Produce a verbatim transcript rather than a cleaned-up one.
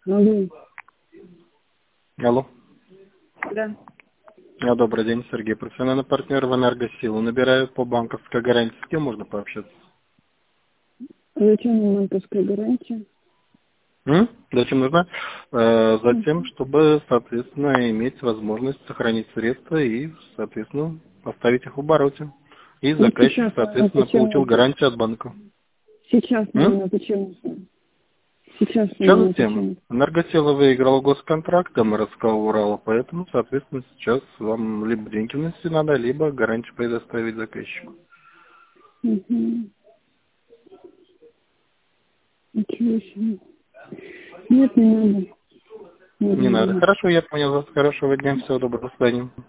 Алло. Алло. Да. А, добрый день, Сергей. Профессиональный партнер в Энергосилу. Набираю по банковской гарантии. С кем можно пообщаться? Зачем нам банковская гарантия? М? Зачем нужна? Э, затем, чтобы, соответственно, иметь возможность сохранить средства и, соответственно, оставить их в обороте. И Ну, заказчик, сейчас, наверное, соответственно, зачем получил нужно? гарантию от банка. Сейчас, М? наверное, зачем нужно? Сейчас, Сейчас наверное, затем. зачем? Энергосила выиграла госконтракт МРСК Урала, поэтому, соответственно, сейчас вам либо деньги внести надо, либо гарантию предоставить заказчику. Угу. Ничего себе. Нет, не надо. Нет, Не не надо. надо. Хорошо, я понял вас. Хорошего дня. Всего доброго. До свидания.